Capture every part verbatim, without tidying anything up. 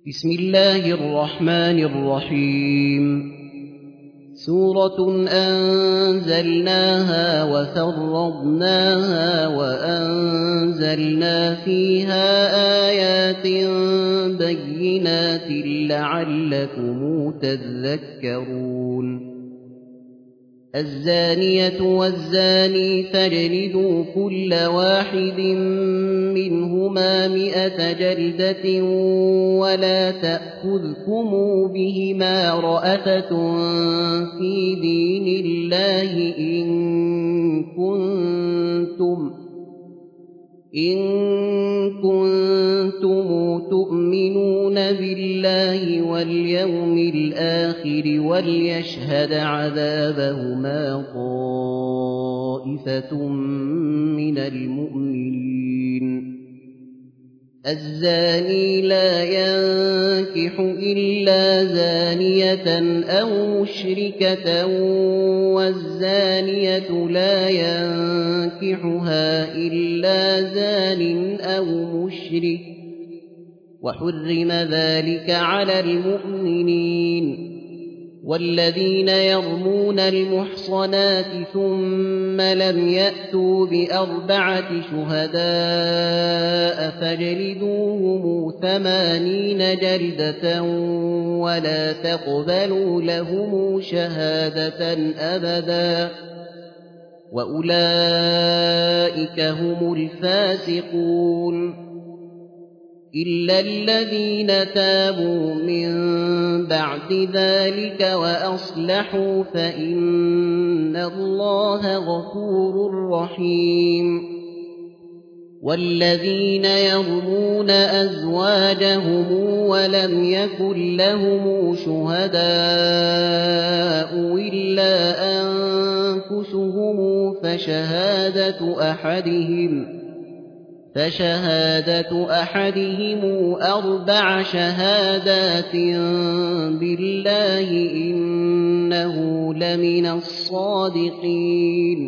بسم الله الرحمن الرحيم سورة أنزلناها وفرضناها وأنزلنا فيها آيات بينات لعلكم تذكرون الزانية والزاني فاجلدوا كل واحد منهما مئة جلدة ولا تأخذكم بهما رأفة في دين الله إن كنتم إن كنتم تؤمنون بالله واليوم الآخر وليشهد عذابهما طائفة من المؤمنين الزاني لا ينكح إلا زانية أو مشركة والزانية لا ينكحها إلا زان أو مشرك وحرم ذلك على المؤمنين والذين يرمون المحصنات ثم لم يأتوا بأربعة شهداء فاجلدوهم ثمانين جلدة ولا تقبلوا لهم شهادة أبدا وأولئك هم الفاسقون إلا الذين تابوا من بعد ذلك وأصلحوا فإن الله غفور رحيم والذين يرمون أزواجهم ولم يكن لهم شهداء إلا أنفسهم فشهادة أحدهم فشهادة أحدهم أربع شهادات بالله إنه لمن الصادقين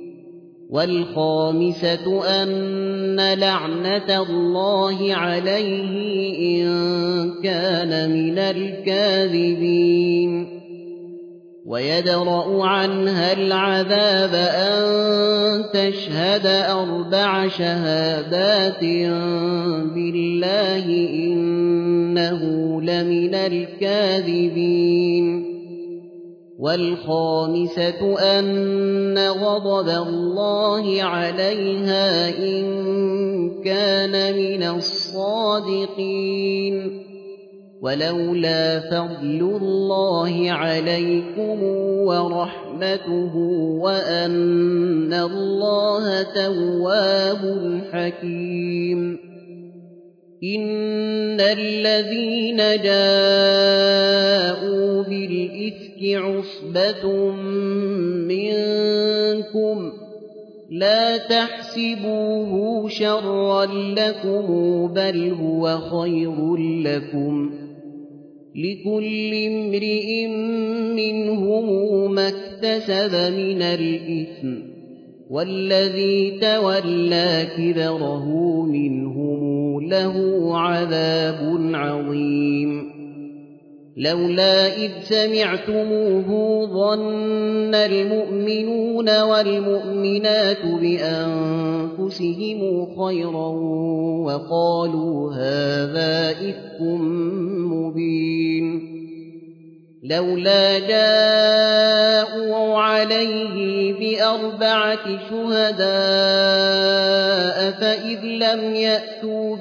والخامسة أن لعنة الله عليه إن كان من الكاذبين ويدرأ عنها العذاب أن تشهد أربع شهادات بالله إنه لمن الكاذبين والخامسة أن غضب الله عليها إن كان من الصادقين ولولا فضل الله عليكم ورحمته وأن الله تواب حكيم إن الذين جاءوا بالإفك عصبة منكم لا تحسبوه شرا لكم بل هو خير لكم لكل امرئ منهم ما اكتسب من الإثم والذي تولى كبره منهم له عذاب عظيم لولا إذ سمعتموه ظن المؤمنون والمؤمنات بأنفسهم خيرا وقالوا هذا إفك مبين لولا جاءوا عليه بأربعة شهداء فإذ لم يأتوا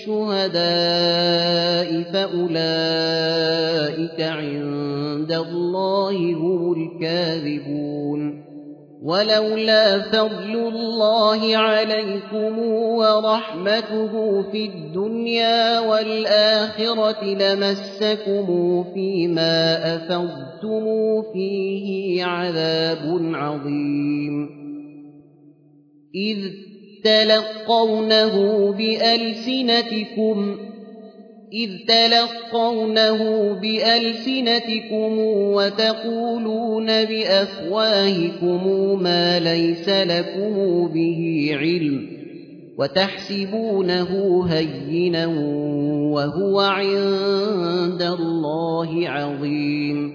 بالشهداء فأولئك عند الله هم الكاذبون ولولا فضل الله عليكم ورحمته في الدنيا والآخرة لمسكم فيما أفضتم فيه عذاب عظيم إذ تلقونه بألسنتكم إذ تلقونه بألسنتكم وتقولون بأفواهكم ما ليس لكم به علم وتحسبونه هينا وهو عند الله عظيم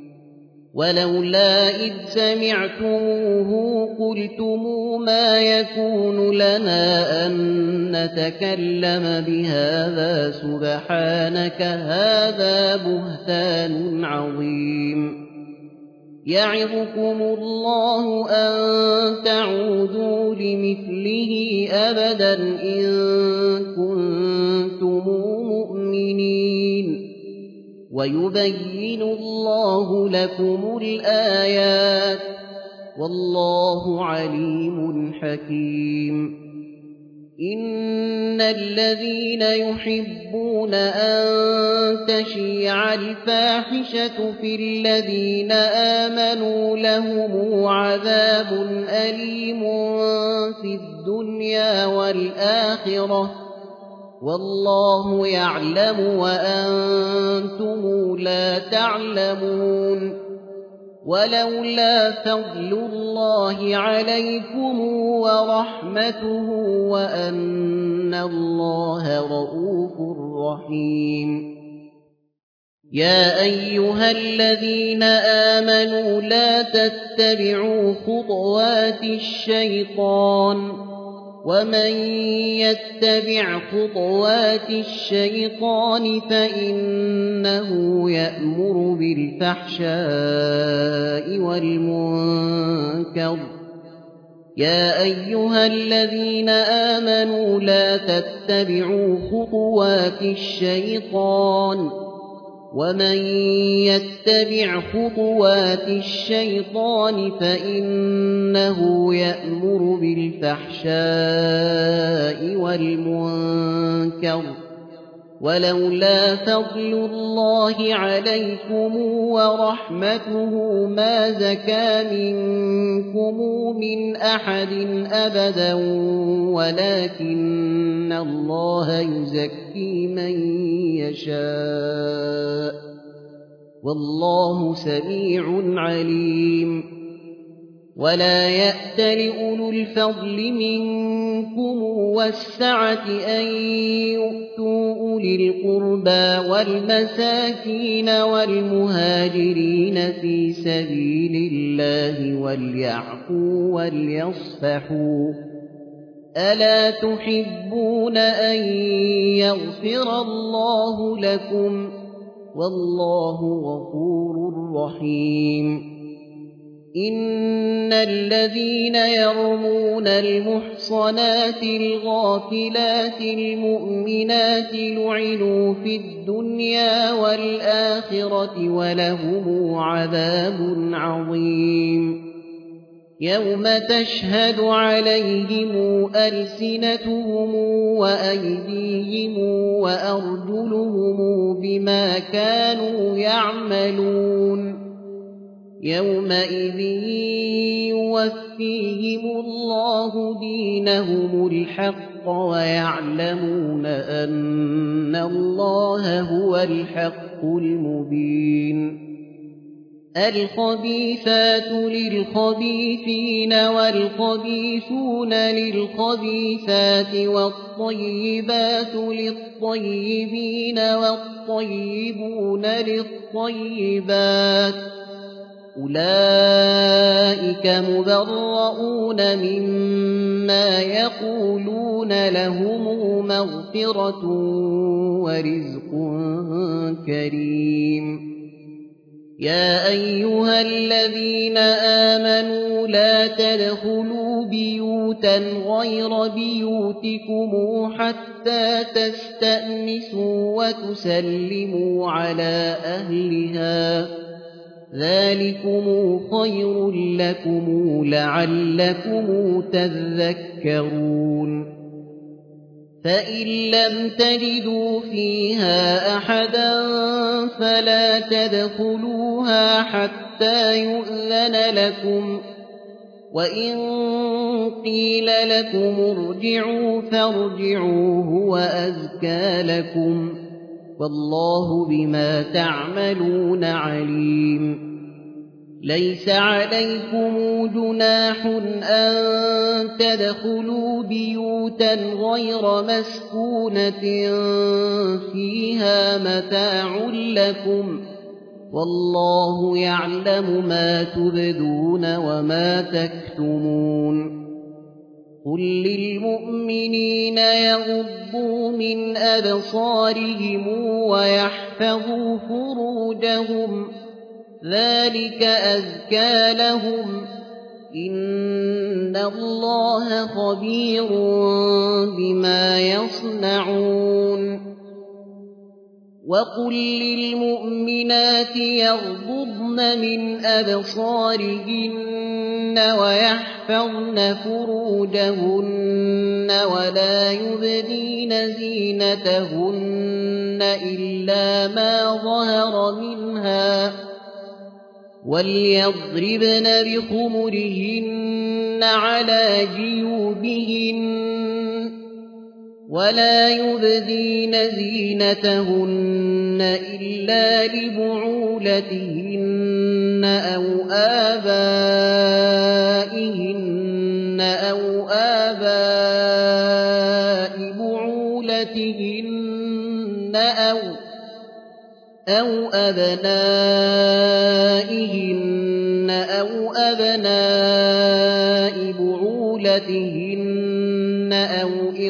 ولولا إذ سمعتموه قلتم ما يكون لنا أن نتكلم بهذا سبحانك هذا بهتان عظيم يعظكم الله أن تعودوا لمثله أبدا إن كنتم مؤمنين ويبين الله لكم الآيات والله عليم حكيم إن الذين يحبون أن تشيع الفاحشة في الذين آمنوا لهم عذاب أليم في الدنيا والآخرة والله يعلم وأنتم لا تعلمون ولولا فضل الله عليكم ورحمته وأن الله رءوف رحيم يا أيها الذين آمنوا لا تتبعوا خطوات الشيطان ومن يتبع خطوات الشيطان فإنه يأمر بالفحشاء والمنكر يا أيها الذين آمنوا لا تتبعوا خطوات الشيطان ومن يتبع خطوات الشيطان فإنه يأمر بالفحشاء والمنكر ولولا فضل الله عليكم ورحمته ما زكى منكم من أحد أبدا ولكن الله يزكي من يشاء والله سميع عليم ولا يأتل أولو الفضل منكم والسعة أن يؤتوا أولي القربى والمساكين والمهاجرين في سبيل الله وليعفوا وليصفحوا ألا تحبون أن يغفر الله لكم والله غفور رحيم إن الذين يرمون المحصنات الغافلات المؤمنات لعنوا في الدنيا والآخرة ولهم عذاب عظيم يوم تشهد عليهم ألسنتهم وأيديهم وأرجلهم بما كانوا يعملون يومئذ يوفيهم الله دينهم الحق ويعلمون أن الله هو الحق المبين الخبيثات للخبيثين والخبيثون للخبيثات والطيبات للطيبين والطيبون للطيبات أولئك مبرؤون مما يقولون لهم مغفرة ورزق كريم يا أيها الذين آمنوا لا تدخلوا بيوتا غير بيوتكم حتى تستأنسوا وتسلموا على أهلها ذلكم خير لكم لعلكم تذكرون فإن لم تجدوا فيها أحدا فلا تدخلوها حتى يؤذن لكم وإن قيل لكم ارجعوا فارجعوا هو أزكى لكم والله بما تعملون عليم ليس عليكم جناح أن تدخلوا بيوتا غير مسكونة فيها متاع لكم والله يعلم ما تبدون وما تكتمون قل للمؤمنين يغضوا من أبصارهم ويحفظوا فروجهم ذلك أزكى لهم إن الله خبير بما يصنعون وقل للمؤمنات يغضضن من أبصارهن ويحفظن فروجهن ولا يبدين زينتهن إلا ما ظهر منها وليضربن بخمرهن على جيوبهن ولا يبدين زينتهن إلا لبعولتهن أو آبائهن أو آباء بعولتهن أو أو أبنائهن أو أبناء بعولتهن أو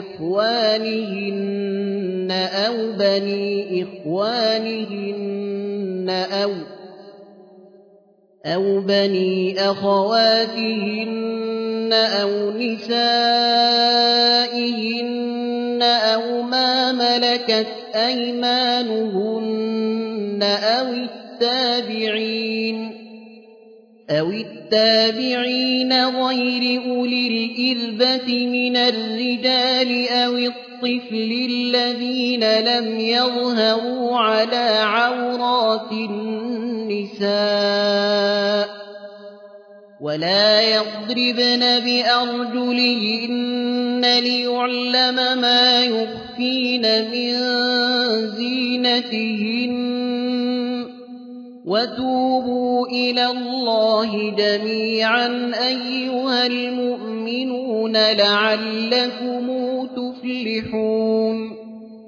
إخوانهن أو بني إخوانهن أو أو بني أخواتهن أو نسائهن أو ما ملكت أيمانهن أو التابعين أو التابعين غير أولي الإربة من الرجال أو الطفل الذين لم يظهروا على عورات النساء ولا يضربن بأرجلهن ليعلم ما يخفين من زينتهن وتوبوا إلى الله جميعا أيها المؤمنون لعلكم تفلحون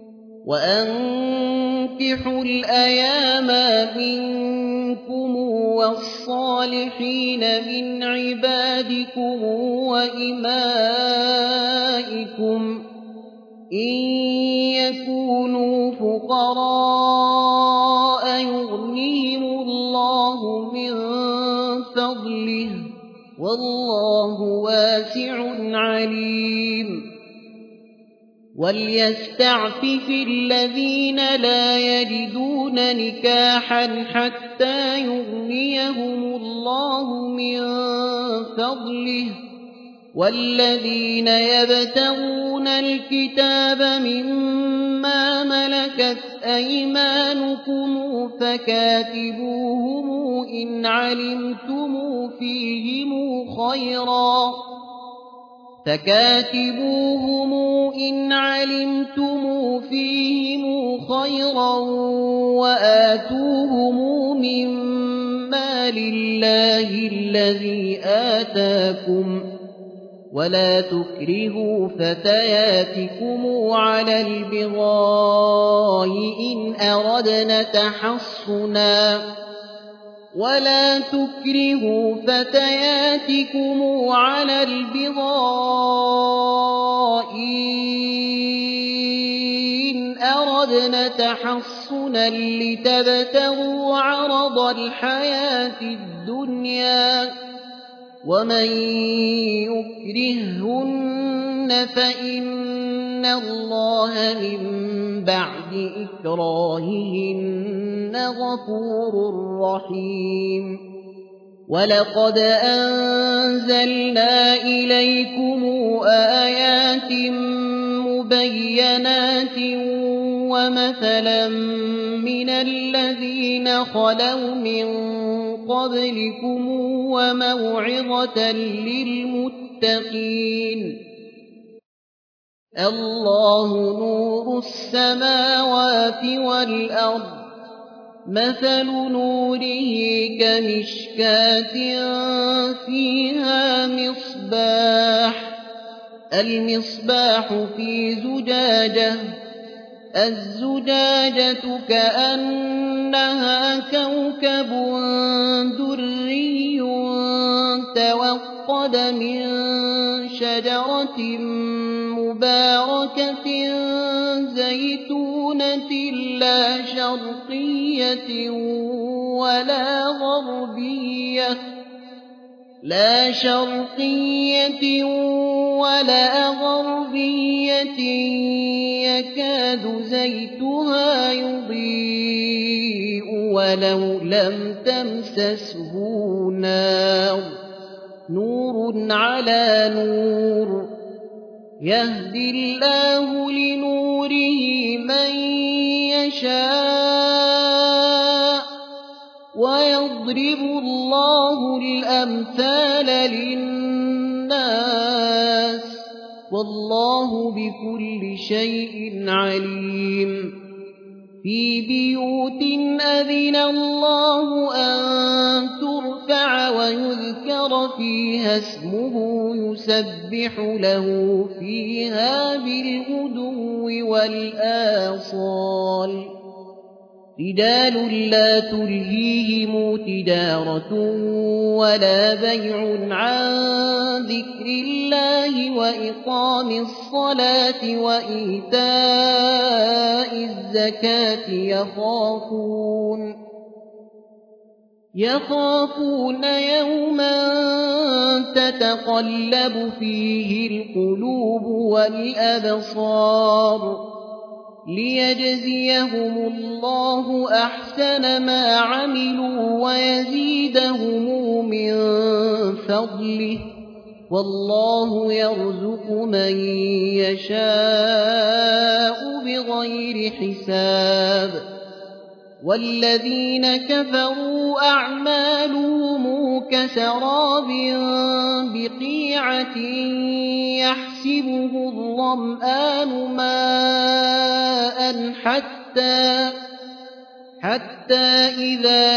وأنكحوا الأيام منكم والصالحين من عبادكم وإمائكم إن يكونوا فقراء يغنيهم الله من فضله والله واسع عليم وليستعفف الذين لا يجدون نكاحا حتى يغنيهم الله من فضله والذين يبتغون الكتاب مما ملكت أيمانكم فكاتبوهم إن علمتم فيهم خيرا فكاتبوهم إن علمتم فيهم خيرا وآتوهم مما لله الذي آتاكم ولا تكرهوا فتياتكم على البغاء إن أردنا تحصنا ولا تكرهوا فتياتكم على البغاء إن أردنا تحصنا لتبتغوا عرض الحياة الدنيا ومن يكرههن فإن الله من بعد إكراههن غفور رحيم ولقد أنزلنا إليكم آيات مبينات ومثلا من الذين خلوا من قبلكم وموعظة للمتقين الله نور السماوات والأرض مثل نوره كمشكاة فيها مصباح المصباح في زجاجة الزجاجة كأنها كوكب دري توقد من شجرة مباركة زيتونة لا شرقية ولا غربية لا شرقية ولا غربية يكاد زيتها يضيء ولو لم تمسسه نار نور على نور يهدي الله لنوره من يشاء ويضرب الله الأمثال للناس والله بكل شيء عليم في بيوت أذن الله أن ترفع ويذكر فيها اسمه يسبح له فيها بالغدو والآصال رجال لا تلهيهم تجارة ولا بيع عن ذكر الله وإقام الصلاة وإيتاء الزكاة يخافون يخافون يوما تتقلب فيه القلوب والأبصار ليجزيهم الله أحسن ما عملوا ويزيدهم من فضله والله يرزق من يشاء بغير حساب والذين كفروا أعمالهم كسراب بقيعة يحسبه الظمآن ماء حتى حتى إذا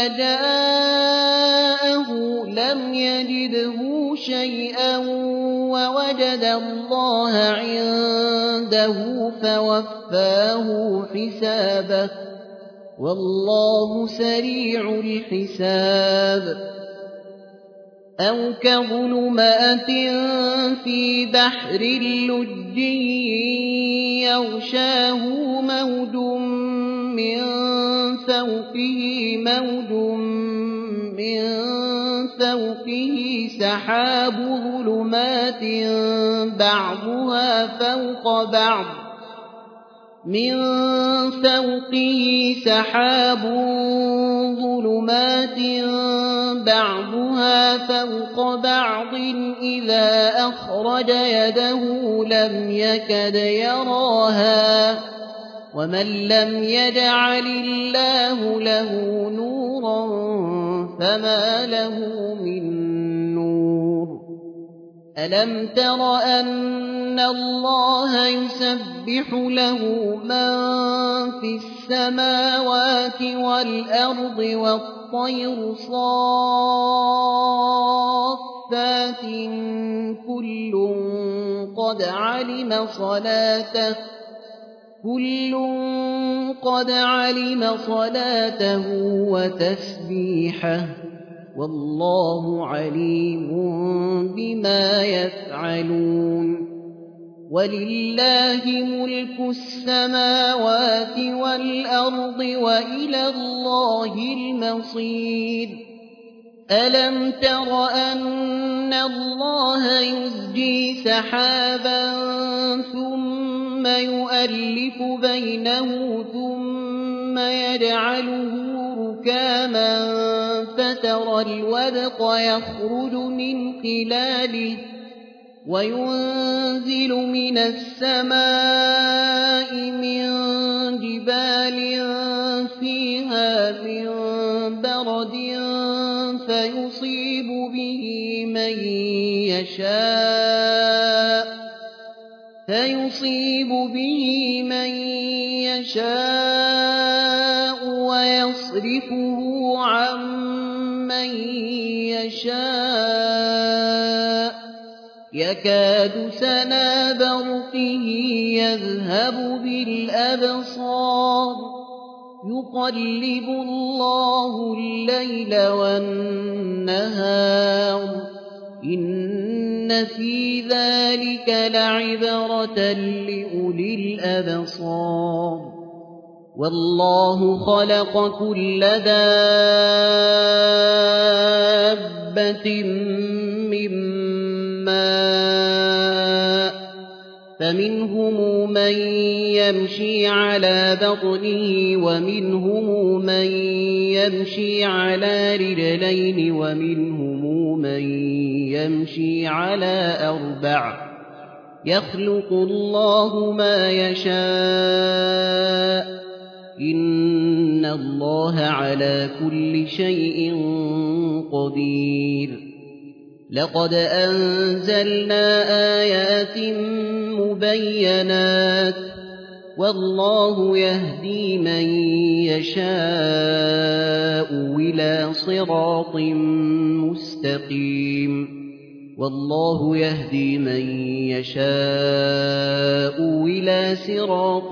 جاءه لم يجده شيئا ووجد الله عنده فوفاه حسابه والله سريع الحساب أو كظلمات في بحر لجي يغشاه موج من فوقه موج من فوقه سحاب ظلمات بعضها فوق بعض من فوقه سحاب ظلمات بعضها فوق بعض إذا أخرج يده لم يكد يراها ومن لم يجعل الله له نورا فما له من نور ألم تر أن الله يسبح له من في السماوات والأرض والطير صافات كل قد علم صلاته كل قد علم صلاته وتسبيحه والله عليم بما يفعلون ولله ملك السماوات والأرض وإلى الله المصير ألم تر أن الله يزجي سحابا ثم يؤلف بينه ثم يجعله ركاما فترى الودق يخرج من خلاله وينزل من السماء من جبال فيها من برد فيصيب به من يشاء فيصيب به من يشاء ويصيب يصرفه عن من يشاء يكاد سنا برقه يذهب بالأبصار يقلب الله الليل والنهار إن في ذلك لعبرة لأولي الأبصار والله خلق كل دابة من ماء فمنهم من يمشي على بطنه ومنهم من يمشي على رجلين ومنهم من يمشي على أربع يخلق الله ما يشاء إن الله على كل شيء قدير لقد أنزلنا آيات مبينات والله يهدي من يشاء إلى صراط مستقيم والله يهدي من يشاء إلى صراط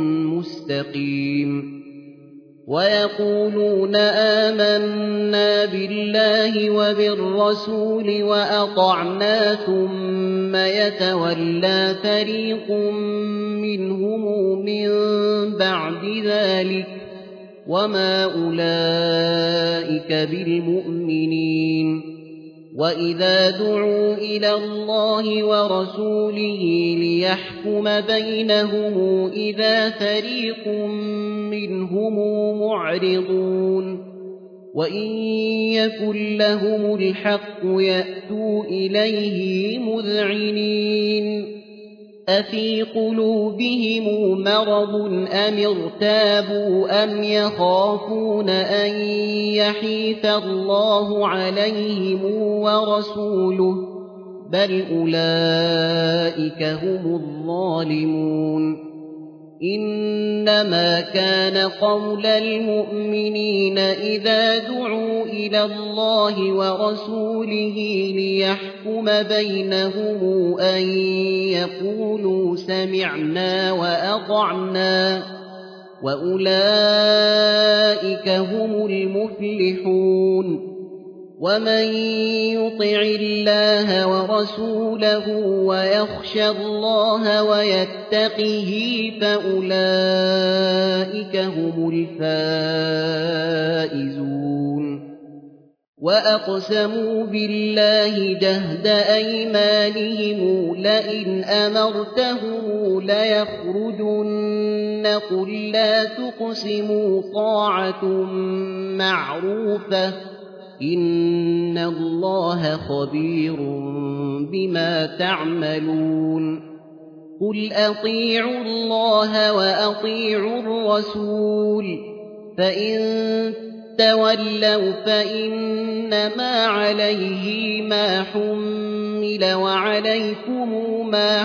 مستقيم ويقولون آمنا بالله وبالرسول وأطعنا ثم يتولى فريق منهم من بعد ذلك وما أولئك بالمؤمنين وإذا دعوا إلى الله ورسوله ليحكم بينهم إذا فريق منهم معرضون وإن يكن لهم الحق يأتوا إليه مذعنين أفي قلوبهم مرض أم ارتابوا أم يخافون أن يحيف الله عليهم ورسوله بل أولئك هم الظالمون إنما كان قول المؤمنين إذا دعوا إلى الله ورسوله ليحكم بينهم أن يقولوا سمعنا وأطعنا وأولئك هم المفلحون ومن يطع الله ورسوله ويخشى الله ويتقه فأولئك هم الفائزون وأقسموا بالله جهد أيمانهم لئن أمرتهم ليخرجن قل لا تقسموا طاعة معروفة إن الله خبير بما تعملون قل أطيعوا الله وأطيعوا الرسول فإن تولوا فإنما عليه ما حمل وعليكم ما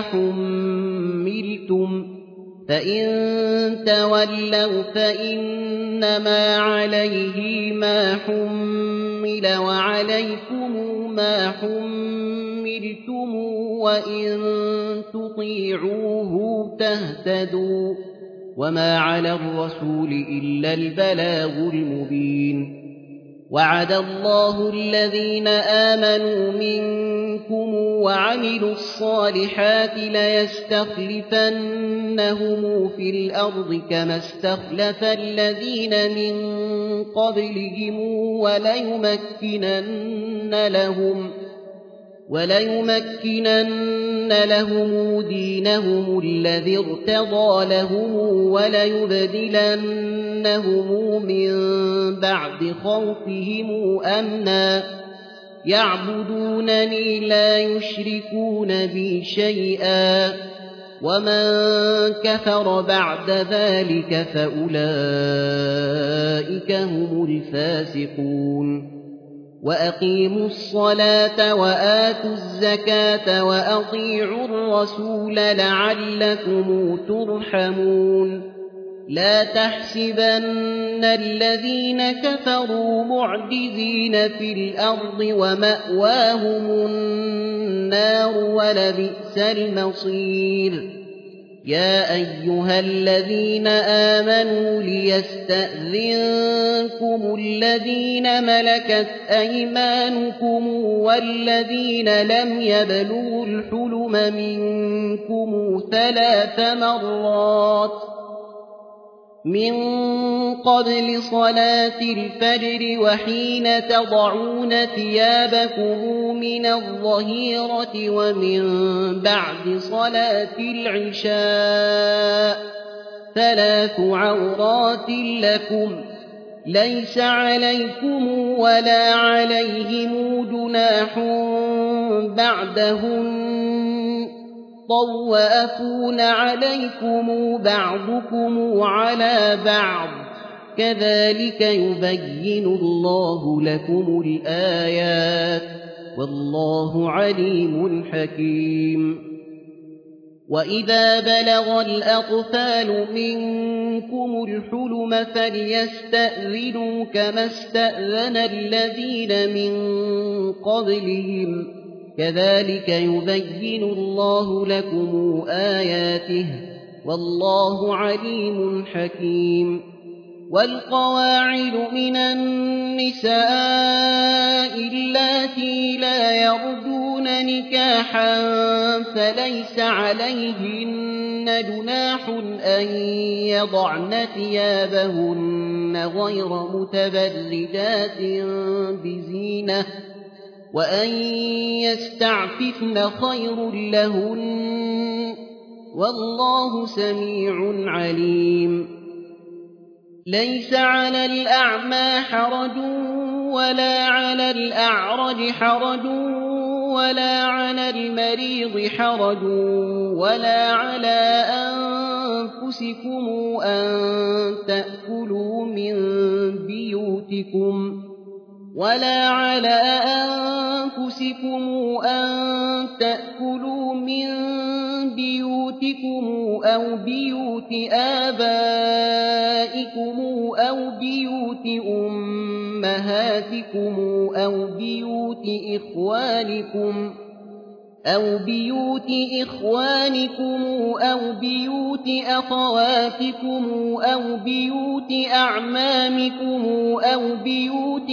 حملتم فإن تولوا فإنما عليه ما حمل وعليكم ما حملتم وإن تطيعوه تهتدوا وما على الرسول إلا البلاغ المبين وعد الله الذين آمنوا منكم وعملوا الصالحات ليستخلفنهم في الأرض كما استخلف الذين من قبلهم وليمكنن لهم وليمكنن لهم دينهم الذي ارتضى لهم وليبدلنهم من بعد خوفهم أمنا يعبدونني لا يشركون بي شيئا ومن كفر بعد ذلك فأولئك هم الفاسقون وأقيموا الصلاة وآتوا الزكاة وأطيعوا الرسول لعلكم ترحمون لا تحسبن الذين كفروا معجزين في الأرض ومأواهم النار ولبئس المصير يا أيها الذين آمنوا ليستأذنكم الذين ملكت أيمانكم والذين لم يبلغوا الحلم منكم ثلاث مرات من قبل صلاة الفجر وحين تضعون ثيابكم من الظهيرة ومن بعد صلاة العشاء ثلاث عورات لكم ليس عليكم ولا عليهم جناح بعدهن طوافون عليكم بعضكم على بعض كذلك يبين الله لكم الآيات والله عليم حكيم وإذا بلغ الأطفال منكم الحلم فليستأذنوا كما استأذن الذين من قبلهم كذلك يبين الله لكم آياته والله عليم حكيم والقواعد من النساء اللاتي لا يرجون نكاحا فليس عليهن جناح أن يضعن ثيابهن غير متبرجات بزينة وأن يستعففن خير لهن والله سميع عليم ليس على الأعمى حرج ولا على الأعرج حرج ولا على المريض حرج ولا على أنفسكم أن تأكلوا من بيوتكم ولا على أنفسكم أن تأكلوا من بيوتكم أو بيوت آبائكم أو بيوت أمهاتكم أو بيوت إخوانكم أو بيوت إخوانكم أو بيوت أخواتكم أو بيوت أعمامكم أو بيوت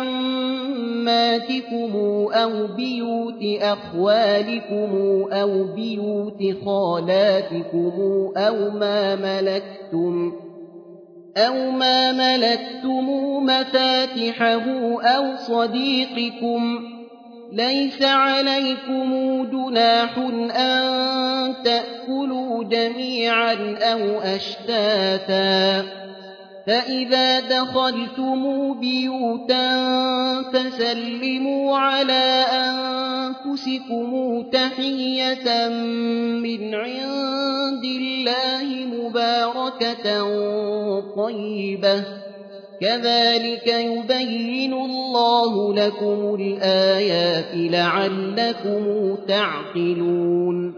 عماتكم أو بيوت أخوالكم أو بيوت خالاتكم أو ما ملكتم أو ما ملكتم مفاتحه أو صديقكم ليس عليكم جناح أن تأكلوا جميعا أو أشتاتا فإذا دخلتم بيوتا فسلموا على أنفسكم تحية من عند الله مباركة طيبة كذلك يبين الله لكم الآيات لعلكم تعقلون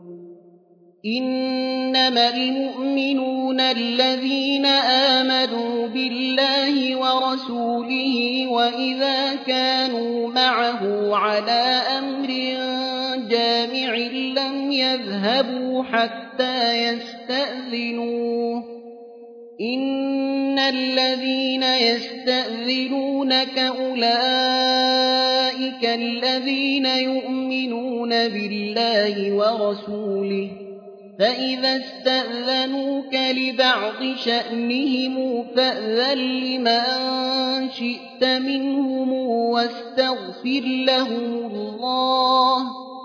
إنما المؤمنون الذين آمنوا بالله ورسوله وإذا كانوا معه على أمر جامع لم يذهبوا حتى يستأذنوه إن الذين يستأذنونك أولئك الذين يؤمنون بالله ورسوله فإذا استأذنوك لبعض شأنهم فأذن لمن شئت منهم واستغفر لهم الله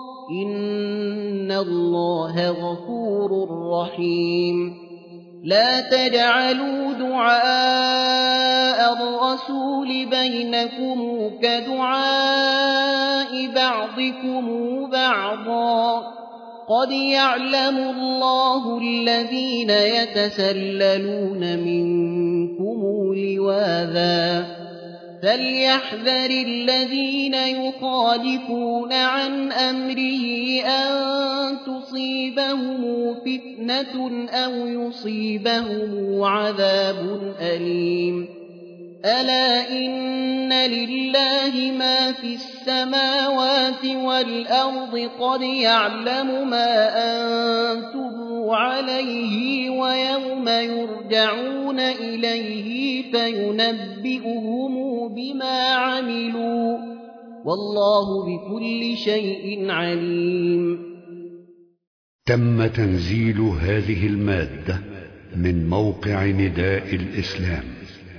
إن الله غفور رحيم لا تجعلوا دعاء الرسول بينكم كدعاء بعضكم بعضا قد يعلم الله الذين يتسللون منكم لواذا فليحذر الذين يخالفون عن أمره أن تصيبهم فتنة أو يصيبهم عذاب أليم ألا إن لله ما في السماوات والأرض قد يعلم ما أنتم عليه ويوم يرجعون إليه فينبئهم بما عملوا والله بكل شيء عليم. تم تنزيل هذه المادة من موقع نداء الإسلام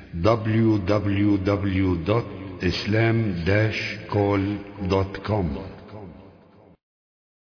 دبليو دبليو دبليو دوت إسلام داش كول دوت كوم.